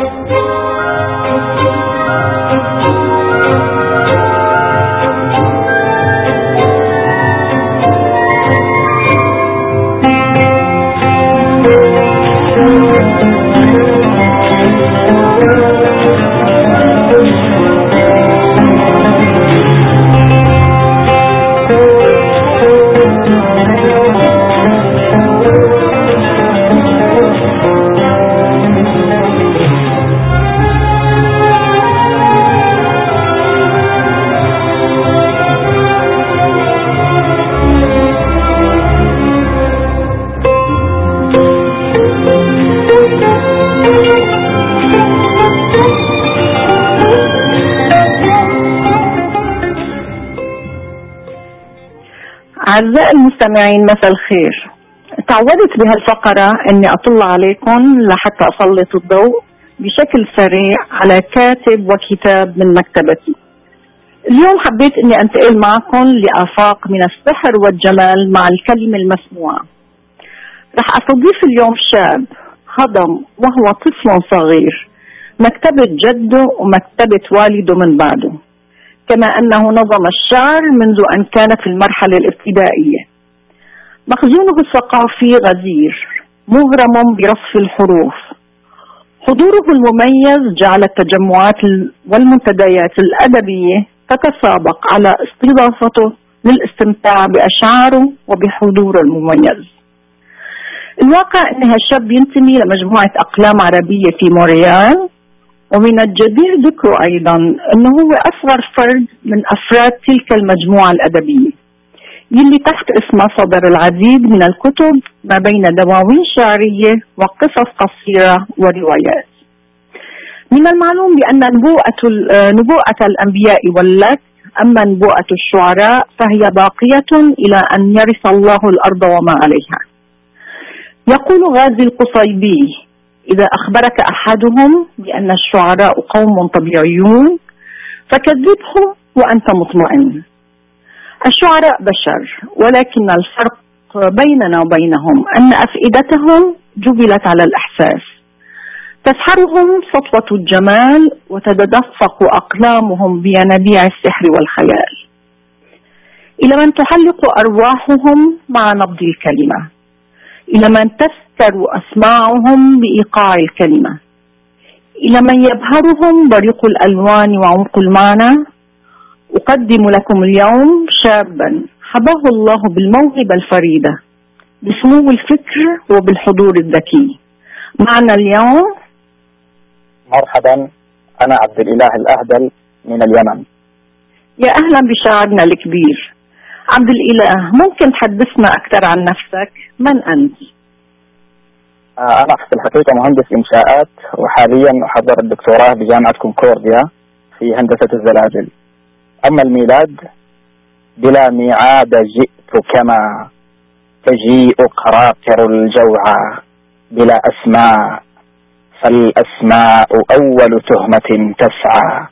أعزائي المستمعين، مساء الخير. تعودت بهالفقرة أني أطل عليكم لحتى أسلط الضوء بشكل سريع على كاتب وكتاب من مكتبتي. اليوم حبيت أني أنتقل معكم لآفاق من السحر والجمال مع الكلمة المسموعة. رح أستضيف اليوم شاب هضم وهو طفل صغير مكتبة جده ومكتبة والده من بعده، كما أنه نظم الشعر منذ أن كان في المرحلة الابتدائية. مخزونه الثقافي غزير، مغرم برصف الحروف. حضوره المميز جعل التجمعات والمنتديات الأدبية تتسابق على استضافته للاستمتاع بأشعاره وبحضوره المميز. الواقع أن هالشاب ينتمي لمجموعة أقلام عربية في مونريال، ومن الجدير ذكره أيضا أنه هو أصغر فرد من أفراد تلك المجموعة الأدبية يلي تحت اسمها صدر العديد من الكتب ما بين دواوين شعرية وقصص قصيرة وروايات. من المعلوم بأن نبوءة الأنبياء ولت، أما نبوءة الشعراء فهي باقية إلى أن يرث الله الأرض وما عليها. يقول غازي القصيبي: إذا أخبرك أحدهم بأن الشعراء قوم طبيعيون فكذبهم وأنت مطمئن. الشعراء بشر، ولكن الفرق بيننا وبينهم أن أفئدتهم جبلت على الإحساس، تسحرهم سطوة الجمال وتتدفق أقلامهم بينابيع السحر والخيال، إلى من تحلق أرواحهم مع نبض الكلمة، إلى من تسكر أسماعهم بإيقاع الكلمة، إلى من يبهرهم بريق الألوان وعمق المعنى. أقدم لكم اليوم شابا حباه الله بالموهبة الفريدة، بسمو الفكر وبالحضور الذكي. معنا اليوم مرحبا، أنا عبد الإله الأهدل من اليمن. يا أهلا بشاعرنا الكبير عبد الإله. ممكن تحدثنا أكثر عن نفسك؟ من أنت؟ أنا في الحقيقة مهندس إنشاءات، وحاليا أحضر الدكتوراه بجامعة كونكورديا في هندسة الزلازل. أما الميلاد: بلا ميعاد جئت كما تجيء قراقر الجوعى، بلا أسماء فالأسماء أول تهمة تسعى.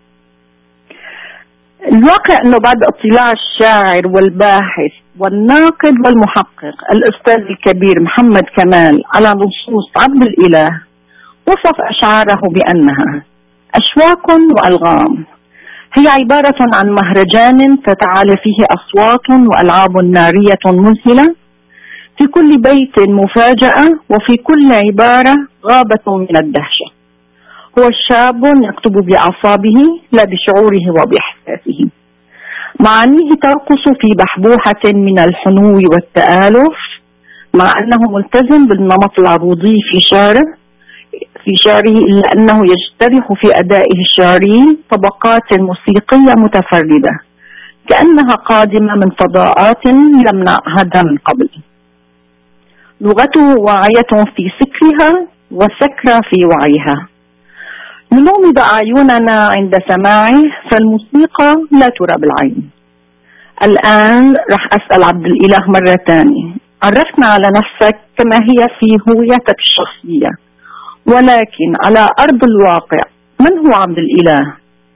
الواقع أنه بعد اطلاع الشاعر والباحث والناقد والمحقق الأستاذ الكبير محمد كمال على نصوص عبد الإله، وصف أشعاره بأنها أشواق وألغام، هي عبارة عن مهرجان تتعالى فيه أصوات وألعاب نارية مذهلة، في كل بيت مفاجأة، وفي كل عبارة غابة من الدهشة. هو شاب يكتب بأعصابه لا بشعوره وبإحساسه. معانيه ترقص في بحبوحة من الحنو والتآلف، مع أنه ملتزم بالنمط العروضي في شعره إلا أنه يجترح في أدائه الشعري طبقات موسيقية متفردة كأنها قادمة من فضاءات لم نعهدها من قبل. لغته واعية في سكرها وسكرة في وعيها. نغمض أعيننا عند سماعه، فالموسيقى لا ترى بالعين. الآن رح أسأل عبد الإله مرة تانية، عرفنا على نفسك كما هي في هويتك الشخصية، ولكن على أرض الواقع من هو عبد الإله؟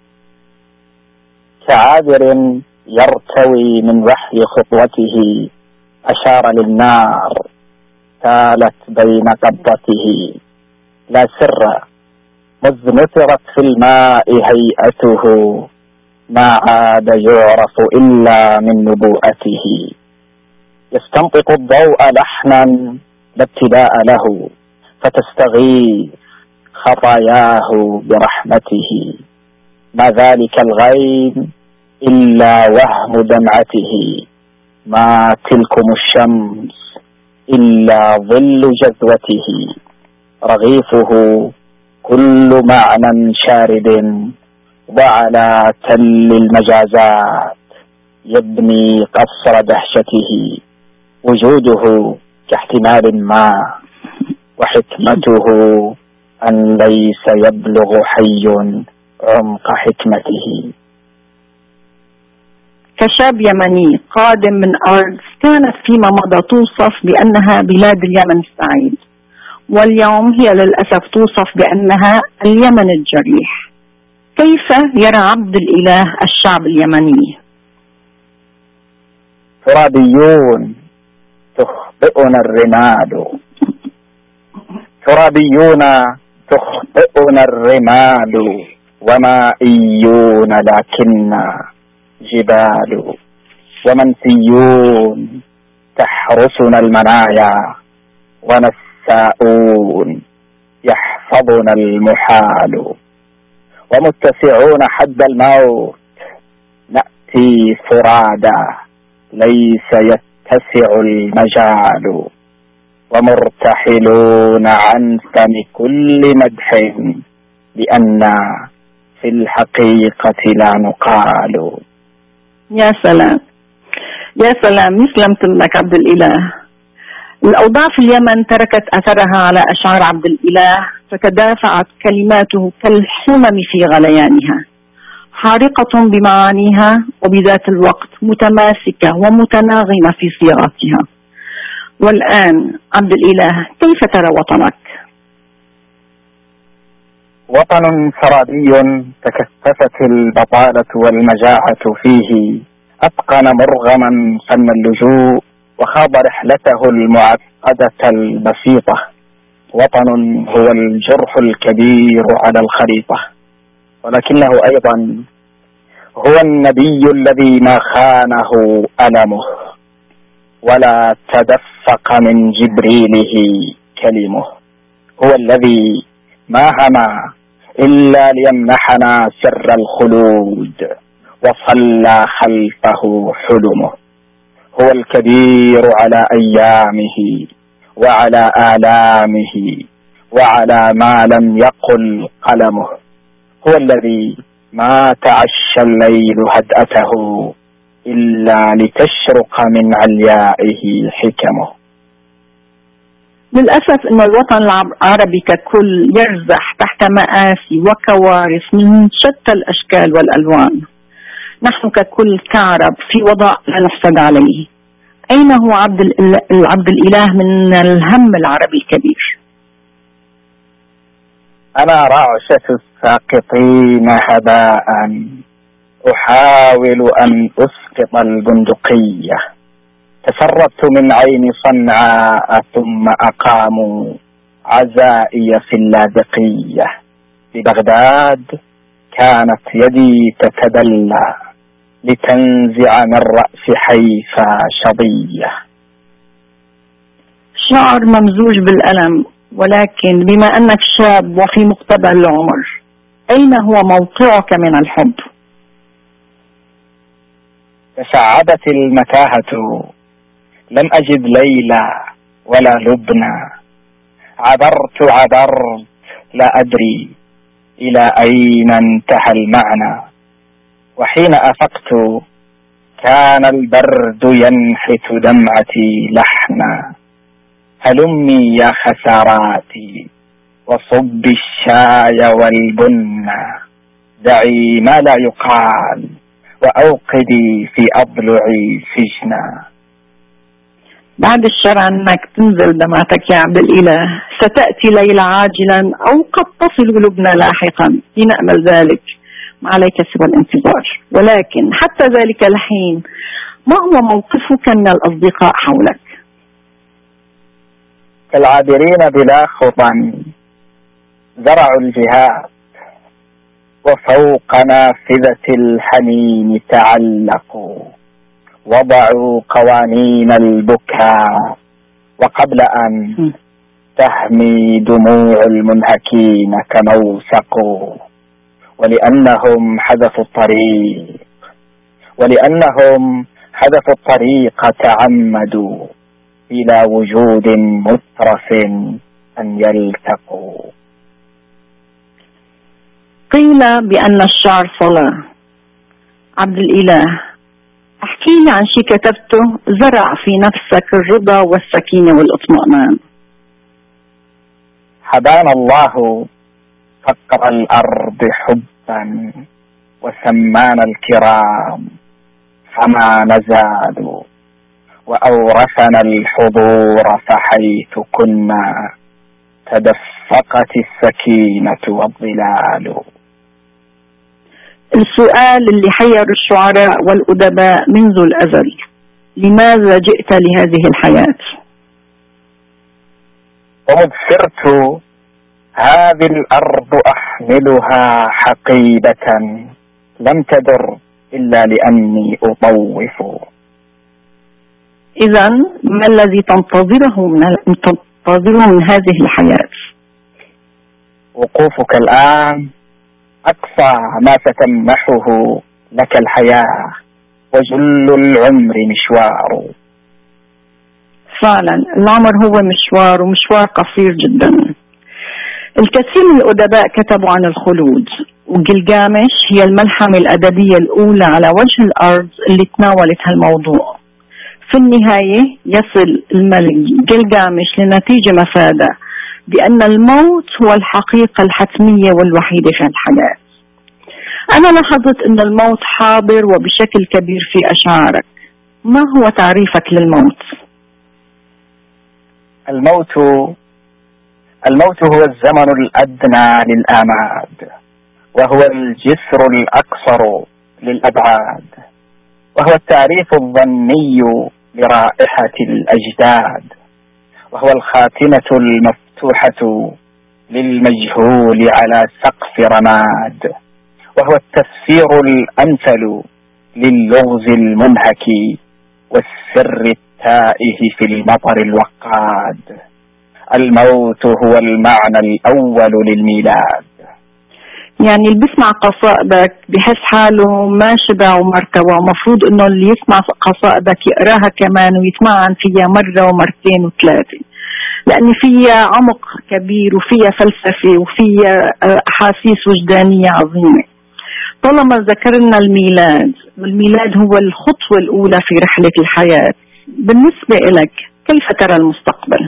كعابر يرتوي من وحي خطوته، أشار للنار تالت بين قبضته، لا سر مذ نثرت في الماء هيئته ما عاد يعرف إلا من نبوءته. يستنطق الضوء لحنا لا ابتداء له فتستغيث خطاياه برحمته. ما ذلك الغيم إلا وهم دمعته، ما تلكم الشمس إلا ظل جذوته. رغيفه كل معنى شارد، وعلى تل المجازات يبني قصر دهشته. وجوده كاحتمال ما، وحكمته أن ليس يبلغ حي عمق حكمته. كشاب يمني قادم من أرض كانت فيما مضى توصف بأنها بلاد اليمن السعيد، واليوم هي للأسف توصف بأنها اليمن الجريح. كيف يرى عبد الإله الشعب اليمني؟ ترابيون تخطئنا الرمال، ترابيون تخطئنا الرمال، ومائيون لكننا جبال. ومنسيون تحرسنا المنايا، ونساؤون يحفظنا المحال. ومتسعون حد الموت نأتي فرادا، ليس يتسع المجال. ومرتحلون عن فم كل مدح، لأن في الحقيقة لا نقال. يا سلام يا سلام، يسلمت منك عبد الإله. الأوضاع في اليمن تركت أثرها على أشعار عبد الإله، فتدافعت كلماته كالحمم في غليانها، حارقة بمعانيها وبذات الوقت متماسكة ومتناغمة في صياغتها. والآن عبد الإله، كيف ترى وطنك؟ وطن سرابي تكثفت البطالة والمجاعة فيه، أتقن مرغما فن اللجوء، وخاض رحلته المعقدة البسيطة. وطن هو الجرح الكبير على الخريطة، ولكنه أيضا هو النبي الذي ما خانه ألمه، ولا تدفق من جبريله كلمه. هو الذي ما هما إلا ليمنحنا سر الخلود، وصلى خلفه حلمه. هو الكبير على أيامه، وعلى آلامه، وعلى ما لم يقل قلمه. هو الذي ما تعشى الليل هدأته إلا لتشرق من عليائه حكمه. للأسف أن الوطن العربي ككل يرزح تحت مآسي وكوارث من شتى الأشكال والألوان. نحن ككل كعرب في وضع لا نحسد عليه. أين هو عبد الإله من الهم العربي الكبير؟ أنا رعشة الساقطين هباء، أحاول أن أسقط البندقية. تسربت من عين صنعاء ثم أقاموا عزائي في اللاذقية. ببغداد كانت يدي تتدلى لتنزع من رأس حيفا شظية. شعر ممزوج بالألم، ولكن بما أنك شاب وفي مقتبل العمر، أين هو موقعك من الحب؟ تشعبت المتاهة، لم أجد ليلى ولا لبنى. عبرت لا أدري إلى أين انتهى المعنى. وحين أفقت كان البرد ينحت دمعتي لحنا. هلمي يا خساراتي وصب الشاي والبن، دعي ما لا يقال وأوقدي في أضلعي سجنا. بعد الشر عنك تنزل دمعتك يا عبد الإله. ستأتي ليلة عاجلا أو قد تصل لبنى لاحقا، لنأمل ذلك، ما عليك سوى الانتظار. ولكن حتى ذلك الحين، ما هو موقفك من الأصدقاء حولك؟ كالعابرين بلا خطن زرعوا الجهاد وفوق نافذة الحنين تعلقوا، وضعوا قوانين البكاء، وقبل أن تهمي دموع المنهكين كموسقوا. ولأنهم حذفوا الطريق تعمدوا إلى وجود مترف أن يلتقوا. قيل بأن الشعر صلاة. عبد الإله، احكي لي عن شيء كتبته زرع في نفسك الرضا والسكينة والاطمئنان. حبانا الله فقر الأرض حبا، وسمانا الكرام فما نزالوا، وأورثنا الحضور فحيث كنا تدفقت السكينة والظلال. السؤال اللي حير الشعراء والأدباء منذ الأزل: لماذا جئت لهذه الحياة؟ ومذ سرت هذه الأرض أحملها حقيبة، لم تدر إلا لأني أطوف. إذن ما الذي تنتظره من هذه الحياة؟ وقوفك الآن أقصى ما ستمنحه لك الحياة، وجل العمر مشوار. فعلا العمر هو مشوار، ومشوار قصير جدا. الكثير من الأدباء كتبوا عن الخلود، وجلجامش هي الملحمة الأدبية الأولى على وجه الأرض اللي تناولت هالموضوع. في النهاية يصل الملك جلجامش لنتيجة مفادة بأن الموت هو الحقيقة الحتمية والوحيدة في الحياة. أنا لاحظت أن الموت حاضر وبشكل كبير في أشعارك. ما هو تعريفك للموت؟ الموت هو الزمن الأدنى للآماد، وهو الجسر الأقصر للأبعاد، وهو التعريف الظني لرائحة الأجداد، وهو الخاتمة المفتوحة للمجهول على سقف رماد، وهو التفسير الأمثل للغز المنهك والسر التائه في المطر الوقاد. الموت هو المعنى الأول للميلاد. يعني اللي بيسمع قصائدك بحس حاله ما شبع ومرتوى، ومفروض انه اللي يسمع قصائدك يقراها كمان ويتمعن فيها مرة ومرتين وثلاثة، لأن فيها عمق كبير وفيها فلسفة وفيها أحاسيس وجدانية عظيمة. طالما ذكرنا الميلاد هو الخطوة الأولى في رحلة الحياة، بالنسبة لك كيف ترى المستقبل؟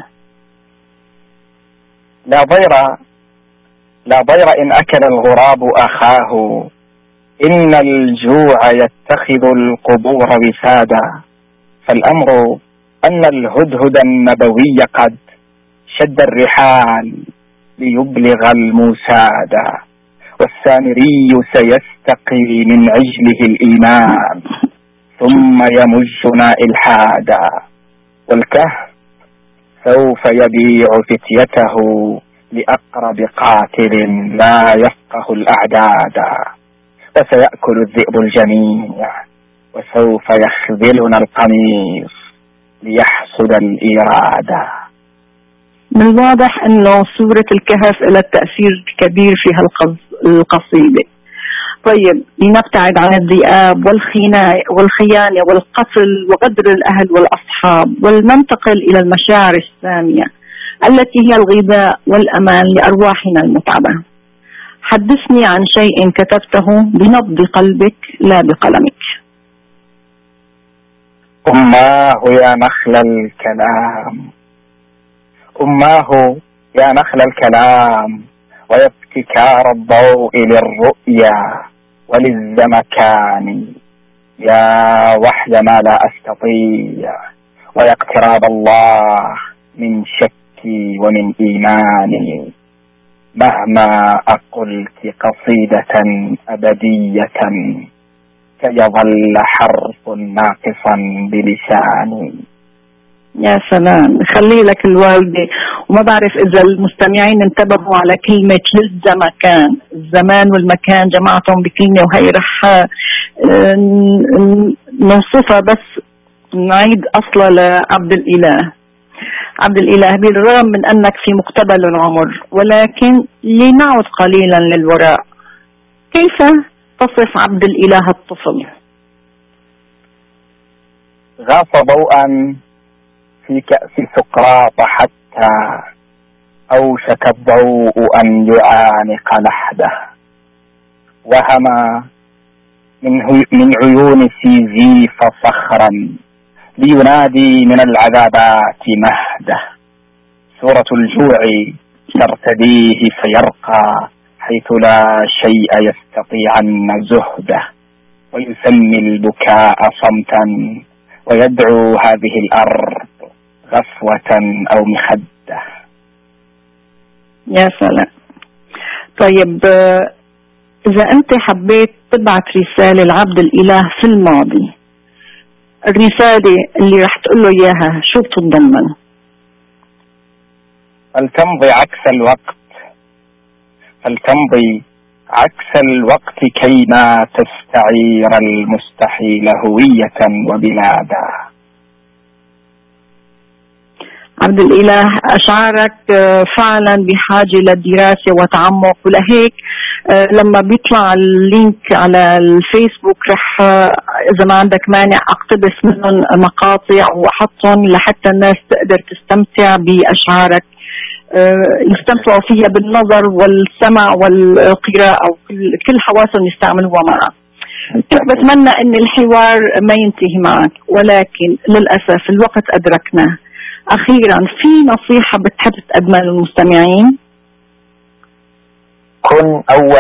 لا ضير إن أكل الغراب أخاه، إن الجوع يتخذ القبور وسادا. فالأمر أن الهدهد النبوي قد شد الرحال ليبلغ المسادا، والسامري سيستقي من عجله الإيمان ثم يمجنا إلحادا، والكهف سوف يبيع فتيته لأقرب قاتل لا يفقه الأعداد، وسيأكل الذئب الجميع، وسوف يخذلنا القميص ليحصد الإرادة. من الواضح أنه سورة الكهف لها تأثير كبير في القصيدة. طيب، لنبتعد عن الذئاب والخيانة والقتل وغدر الأهل والأصحاب، ولننتقل إلى المشاعر السامية التي هي الغذاء والأمان لأرواحنا المتعبة. حدثني عن شيء كتبته بنبض قلبك لا بقلمك. أماه يا نخل الكلام، أماه يا نخل الكلام، ويبتكار الضوء للرؤيا وللزمكان، يا وحي ما لا أستطيع، ويا اقتراب الله من شكي ومن إيماني. مهما أقلت قصيدة أبدية كي يظل حرف ناقصا بلساني، يا سلام، خلي لك الوالدة. وما بعرف إذا المستمعين انتبهوا على كلمة للزمكان، الزمان والمكان جمعتهم بكلمة، وهي رح نوصفها بس نعيد أصلا لعبد الإله. عبد الإله، بالرغم من أنك في مقتبل العمر، ولكن لنعد قليلا للوراء، كيف تصف عبد الإله الطفل؟ غاص ضوءا في كأس سقراط حتى أوشك الضوء أن يعانق لحده، وهم من عيون سيزيف صخرا لينادي من العذابات مهده. سورة الجوع ترتديه فيرقى حيث لا شيء يستطيعن زهده، ويسمي البكاء صمتا ويدعو هذه الأرض غفوة أو مخدة. يا سلام. طيب، إذا أنت حبيت تبعت رسالة لعبد الإله في الماضي، الرسالة اللي رح تقول له إياها شو بتتضمن؟ فلتمضي عكس الوقت كيما تستعير المستحيل هوية وبلادا. عبد الإله، أشعارك فعلا بحاجة للدراسة وتعمق، ولهيك لما بيطلع اللينك على الفيسبوك رح إذا ما عندك مانع أقتبس منهم مقاطع وأحطهم لحتى الناس تقدر تستمتع بأشعارك، يستمتعوا فيها بالنظر والسمع والقراءة وكل حواسهم يستعملوها معك. بتمنى أن الحوار ما ينتهي معك، ولكن للأسف الوقت أدركنا. أخيرا، في نصيحة بتحب تقدمها للمستمعين؟ كن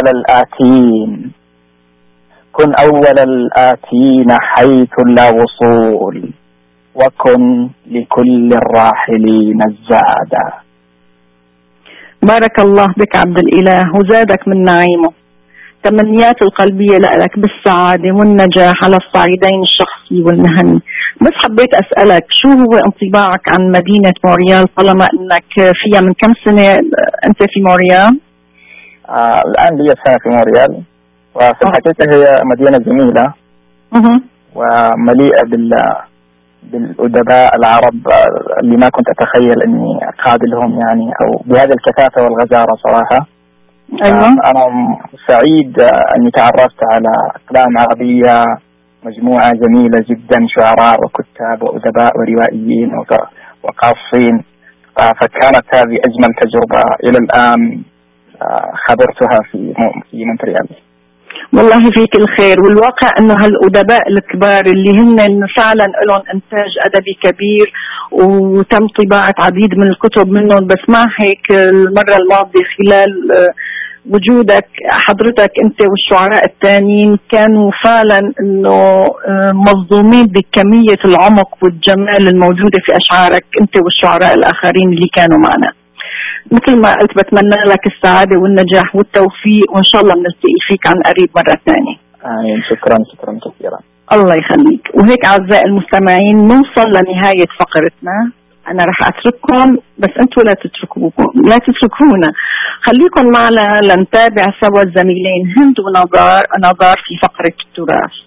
أول الآتين حيث لا وصول، وكن لكل الراحلين الزادا. بارك الله بك عبد الإله وزادك من نعيمه. تمنيات القلبية لك بالسعادة والنجاح على الصعيدين الشخصي والمهني. بس حبيت أسألك، شو هو انطباعك عن مدينة مونريال طالما أنك فيها من كم سنة أنت في مونريال؟ الآن لي سنة في مونريال، وفي الحقيقة هي مدينة جميلة ومليئة بالأدباء العرب اللي ما كنت أتخيل أني أقابلهم يعني، أو بهذه الكثافة والغزارة صراحة. أيوة. أنا سعيد أني تعرفت على أقلام عربية، مجموعة جميلة جدا، شعراء وكتاب وأدباء وروائيين وقاصين، فكانت هذه أجمل تجربة إلى الآن خبرتها في مونتريال. والله فيك الخير، والواقع انه هالادباء الكبار اللي هن فعلا لهم انتاج ادبي كبير وتم طباعة عديد من الكتب منهم، بس مع هيك المرة الماضية خلال وجودك حضرتك انت والشعراء الثانيين كانوا فعلا انه مصدومين بكمية العمق والجمال الموجودة في اشعارك انت والشعراء الاخرين اللي كانوا معنا. مثل ما قلت بتمنى لك السعادة والنجاح والتوفيق، وإن شاء الله بنلتقي فيك عن قريب مرة ثانية. آمين. شكرا كثيرا. الله يخليك. وهيك أعزائي المستمعين نوصل لنهاية فقرتنا. أنا رح أترككم، بس أنتوا لا تتركونا، خليكم معنا لنتابع سوا الزميلين هند ونظار في فقرة التراث.